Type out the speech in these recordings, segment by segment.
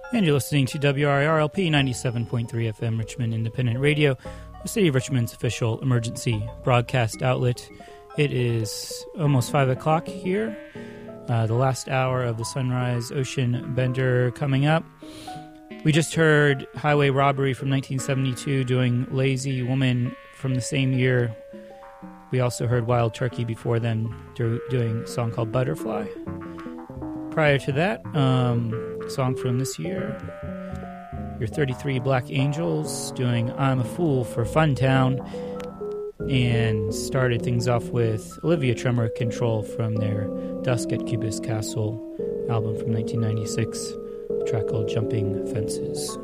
And you're listening to WRIRLP 97.3 FM Richmond Independent Radio, the City of Richmond's official emergency broadcast outlet. It is almost 5 o'clock here. The last hour of the Sunrise Ocean Bender coming up. We just heard Highway Robbery from 1972 doing Lazy Woman from the same year. We also heard Wild Turkey before then doing a song called Butterfly. Prior to that, a song from this year, your 33 Black Angels doing I'm a Fool for Funtown, and started things off with Olivia Tremor Control from their Dusk at Cubist Castle album from 1996, a track called Jumping Fences.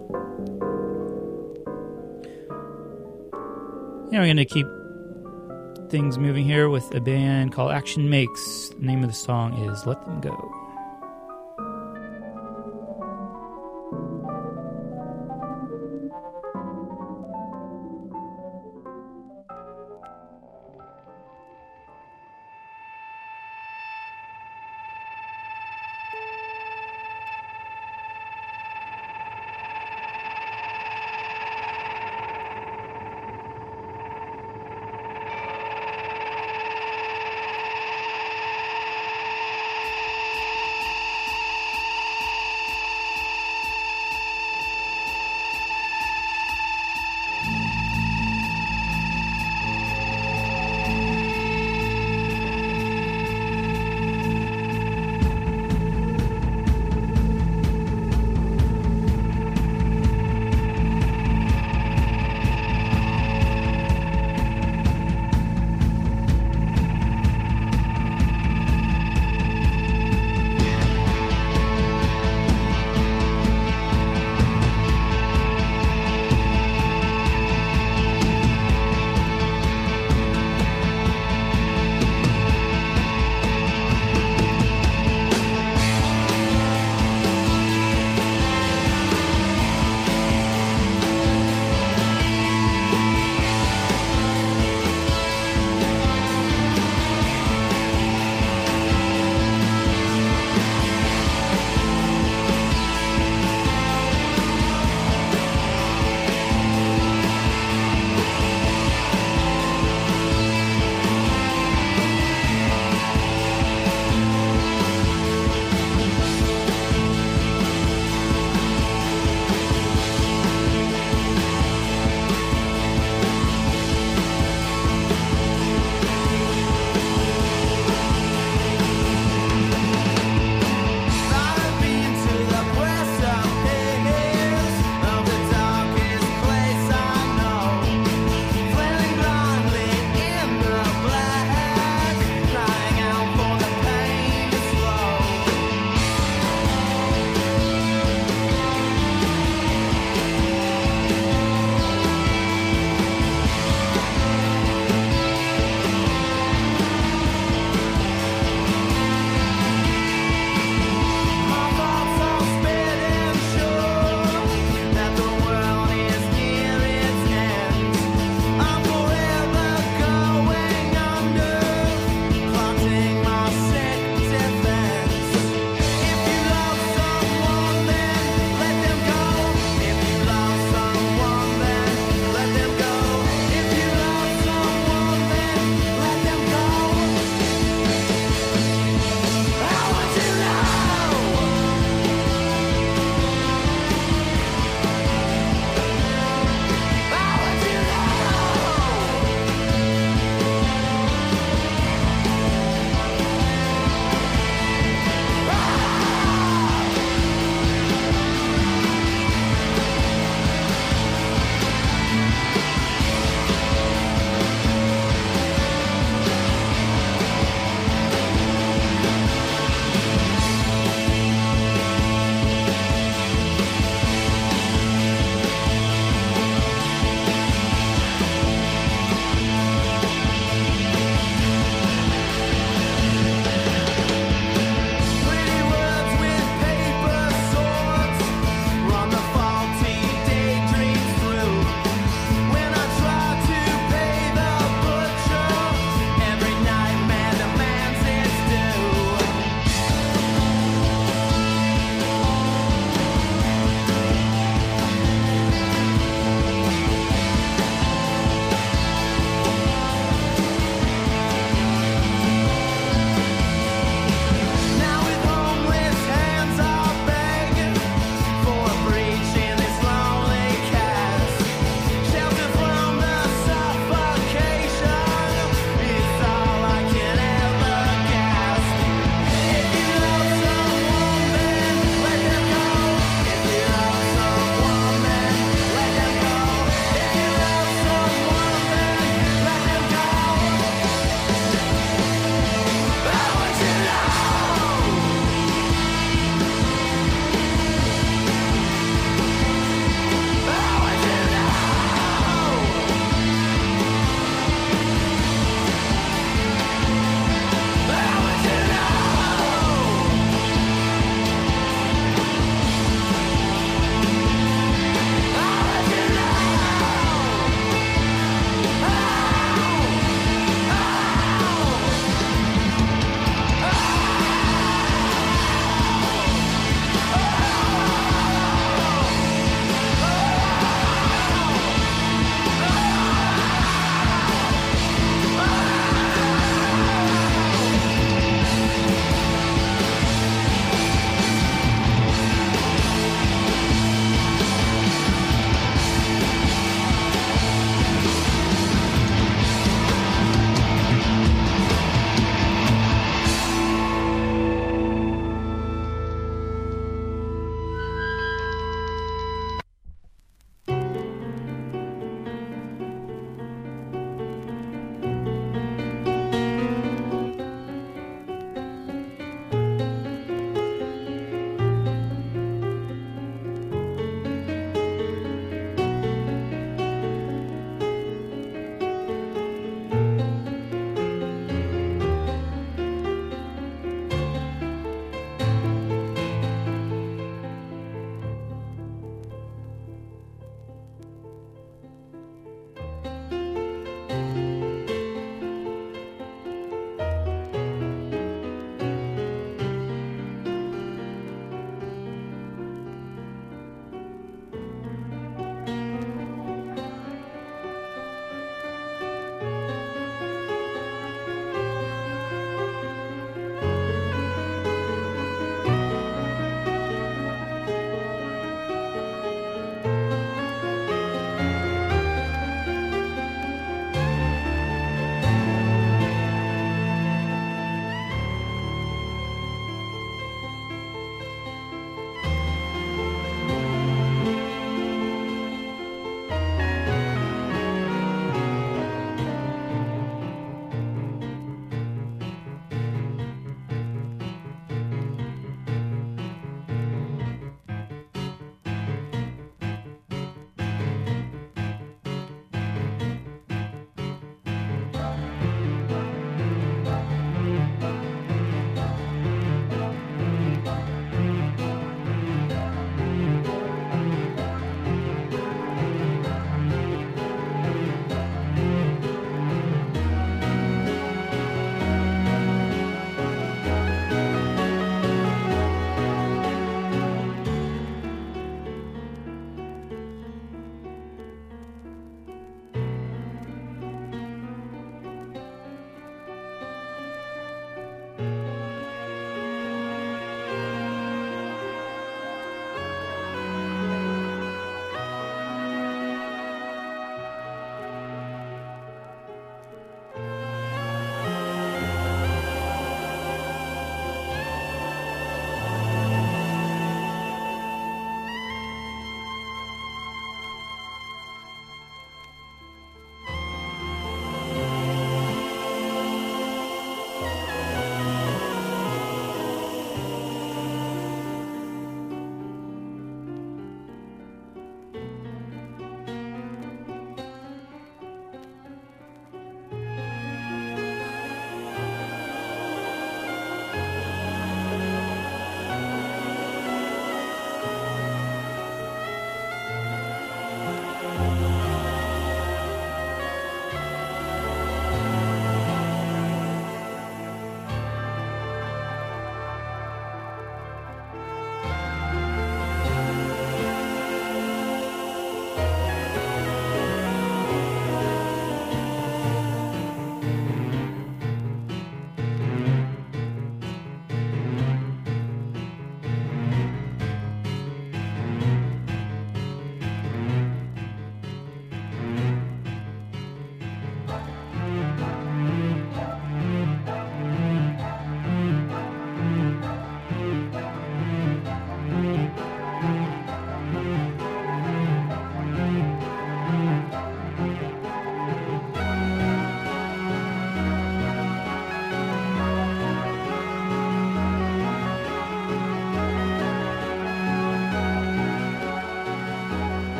Now we're going to keep things moving here with a band called Action Makes. The name of the song is Let Them Go.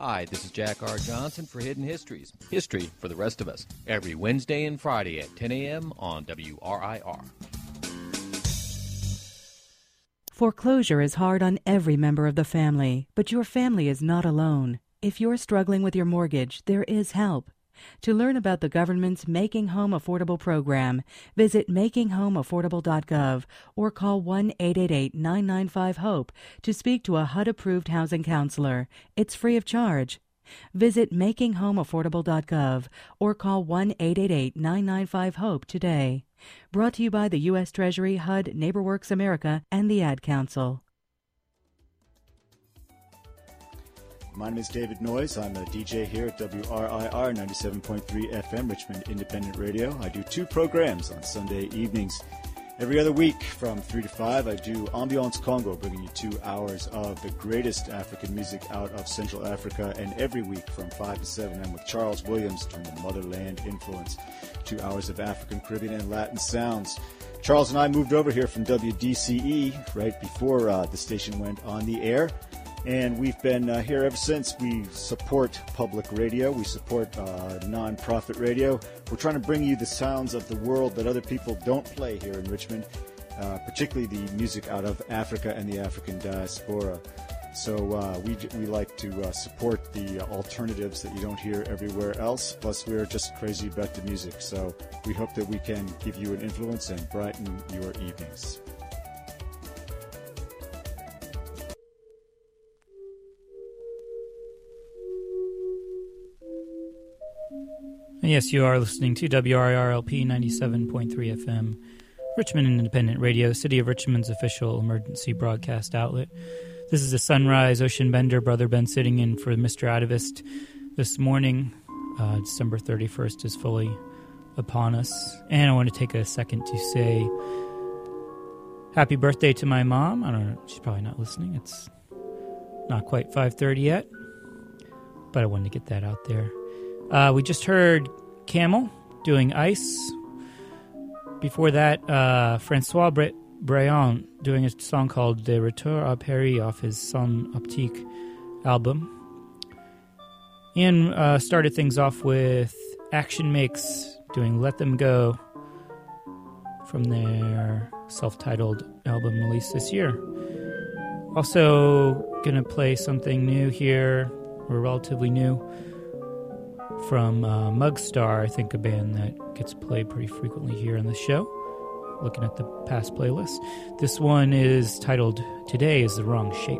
Hi, this is Jack R. Johnson for Hidden Histories. History for the rest of us. Every Wednesday and Friday at 10 a.m. on WRIR. Foreclosure is hard on every member of the family, but your family is not alone. If you're struggling with your mortgage, there is help. To learn about the government's Making Home Affordable program, visit makinghomeaffordable.gov or call 1-888-995-HOPE to speak to a HUD-approved housing counselor. It's free of charge. Visit makinghomeaffordable.gov or call 1-888-995-HOPE today. Brought to you by the U.S. Treasury, HUD, NeighborWorks America, and the Ad Council. My name is David Noyes. I'm a DJ here at WRIR 97.3 FM, Richmond Independent Radio. I do 2 programs on Sunday evenings. Every other week from 3 to 5, I do Ambiance Congo, bringing you 2 hours of the greatest African music out of Central Africa. And every week from 5 to 7, I'm with Charles Williams doing the Motherland Influence, 2 hours of African, Caribbean, and Latin sounds. Charles and I moved over here from WDCE right before the station went on the air. And we've been here ever since. We support public radio. We support non-profit radio. We're trying to bring you the sounds of the world that other people don't play here in Richmond, particularly the music out of Africa and the African diaspora. So we like to support the alternatives that you don't hear everywhere else. Plus, we're just crazy about the music. So we hope that we can give you an influence and brighten your evenings. Yes, you are listening to WRIR-LP 97.3 FM, Richmond Independent Radio, City of Richmond's official emergency broadcast outlet. This is a Sunrise Ocean Bender, Brother Ben sitting in for Mr. Atavist this morning. December 31st is fully upon us. And I want to take a second to say happy birthday to my mom. I don't know, she's probably not listening. It's not quite 5:30 yet, but I wanted to get that out there. We just heard Camel doing Ice. Before that, Francois Braillon doing a song called De Retour à Paris off his Son Optique album. Ian started things off with Action Makes doing Let Them Go from their self-titled album released this year. Also going to play something new here, or relatively new, from Mugstar, I think a band that gets played pretty frequently here on the show, looking at the past playlist. This one is titled Today is the Wrong Shape.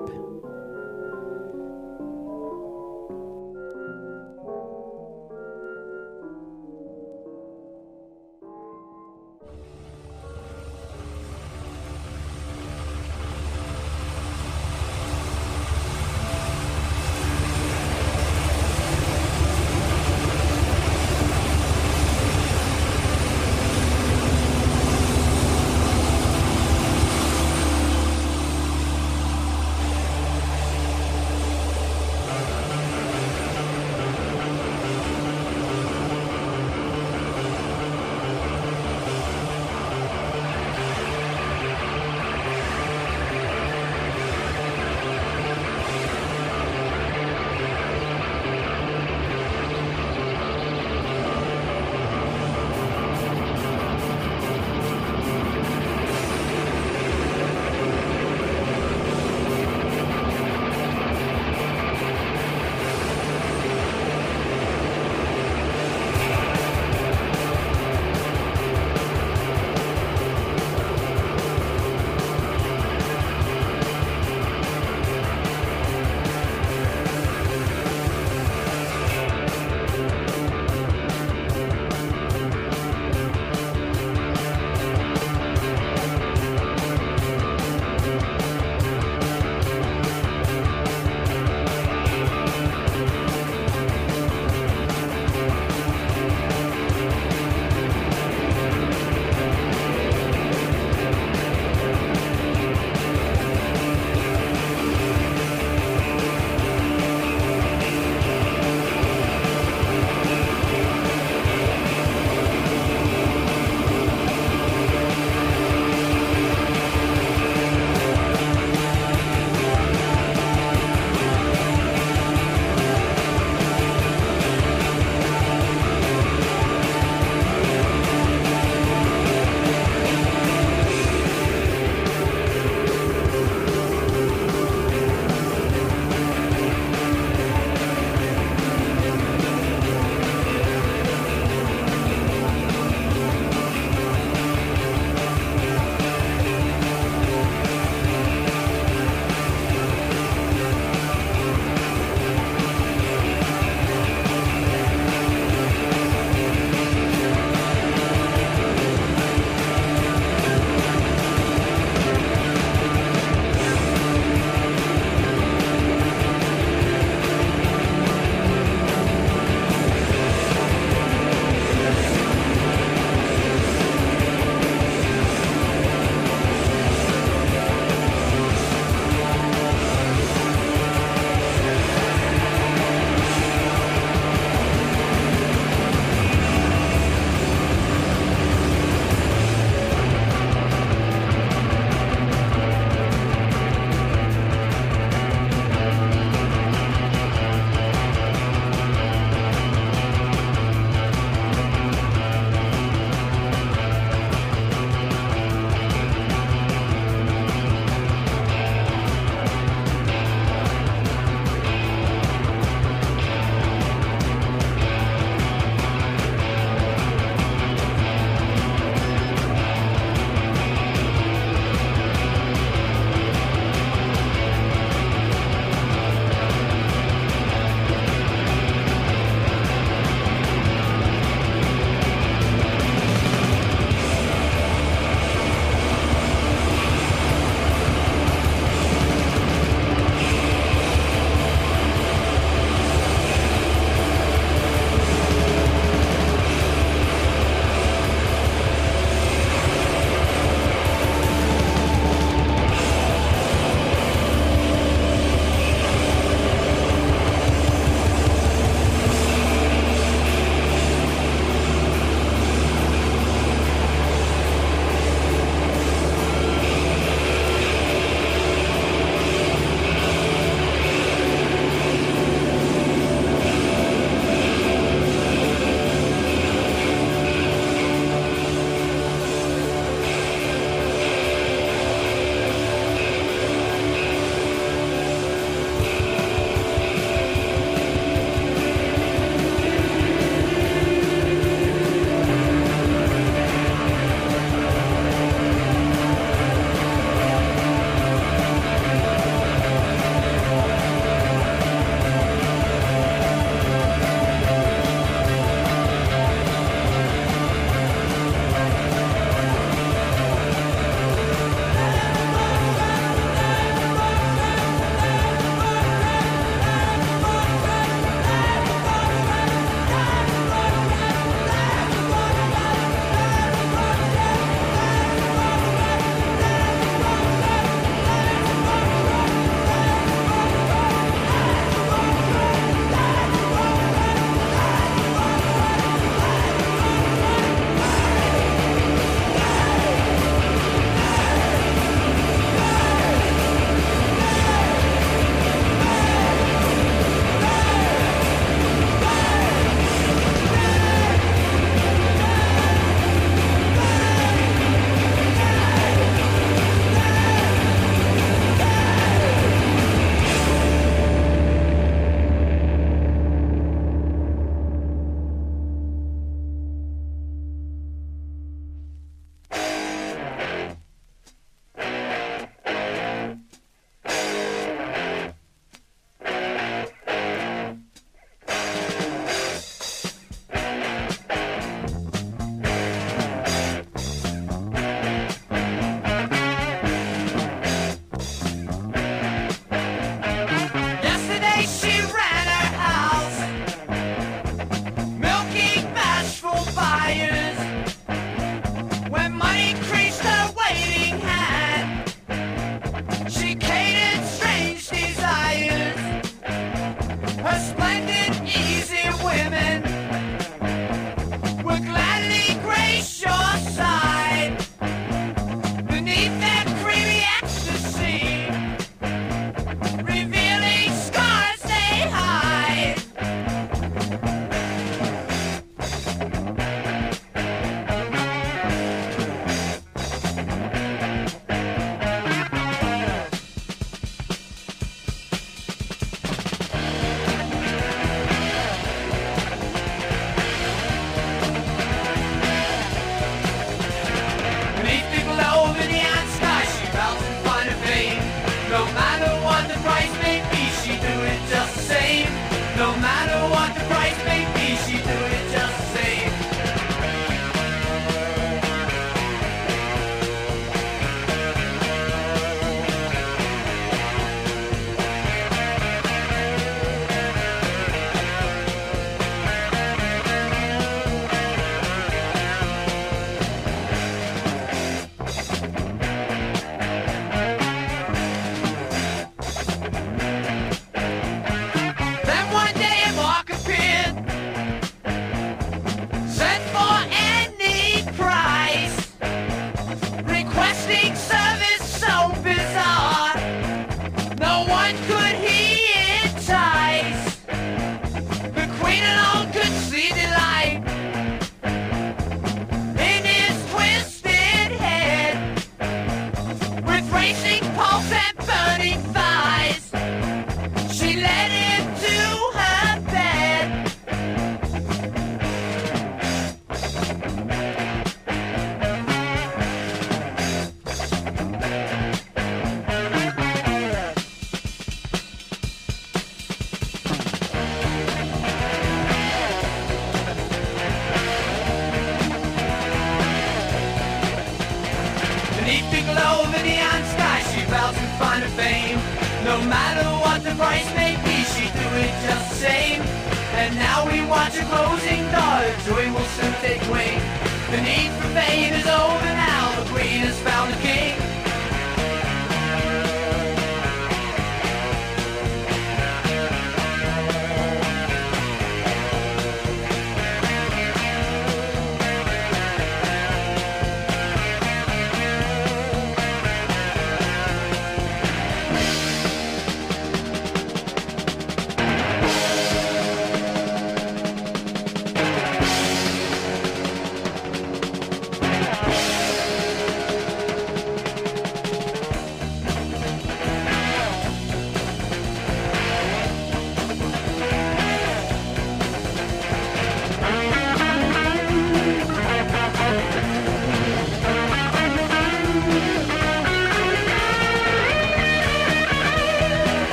find her fame. No matter what the price may be, she'd do it just the same. And now we watch her closing door, joy will soon take wing. The need for fame is over now, the queen has found the king.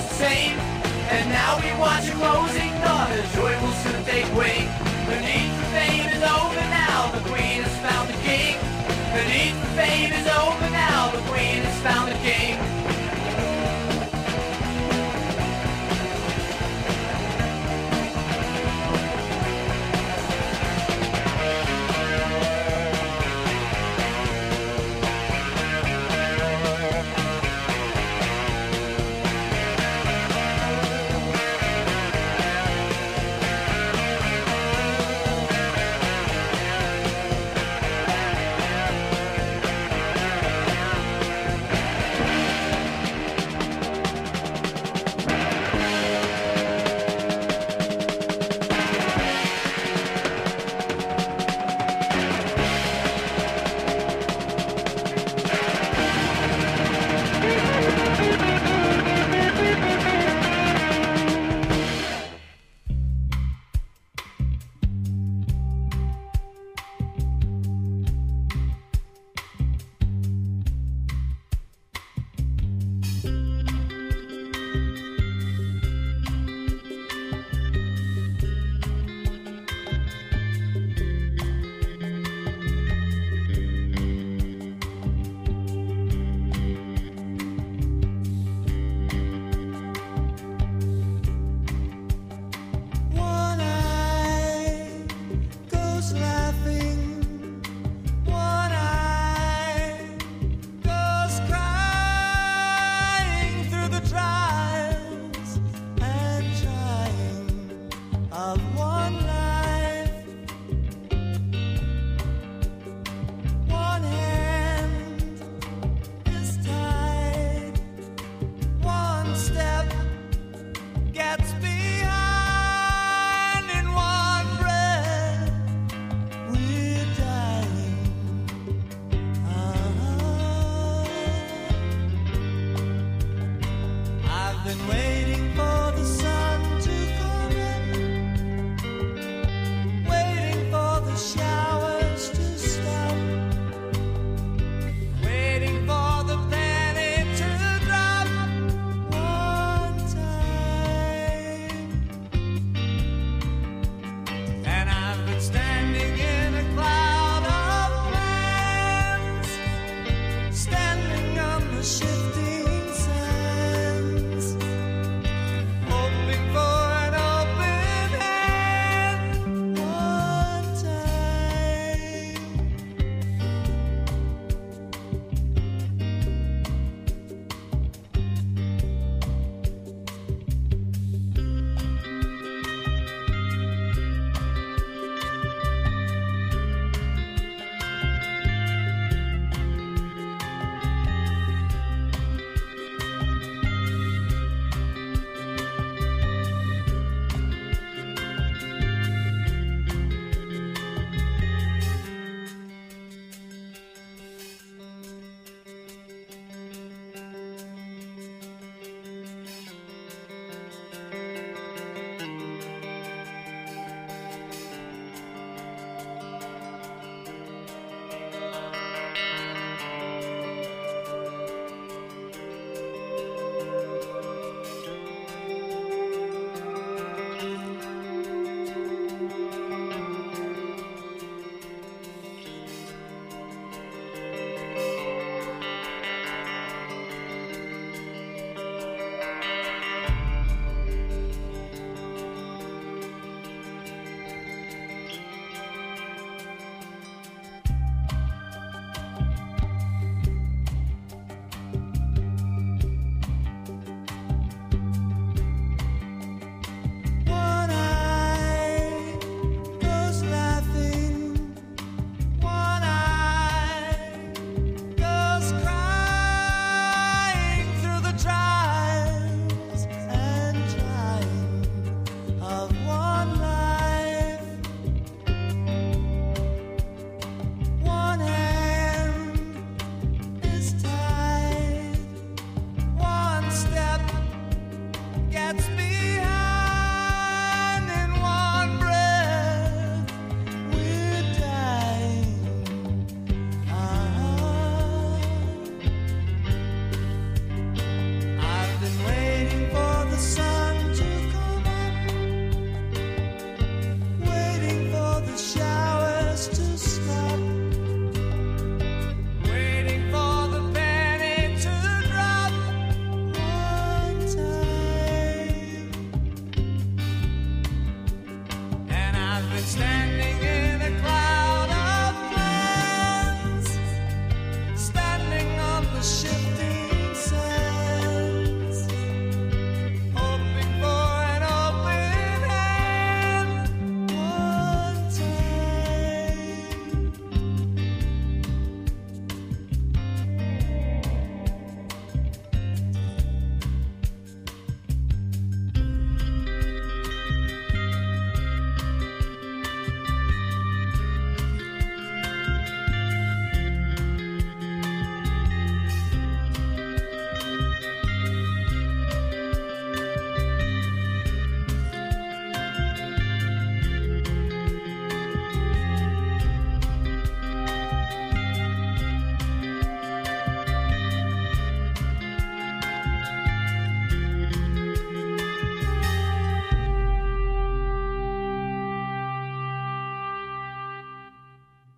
Watch her closing door, joy will soon take wing. The need for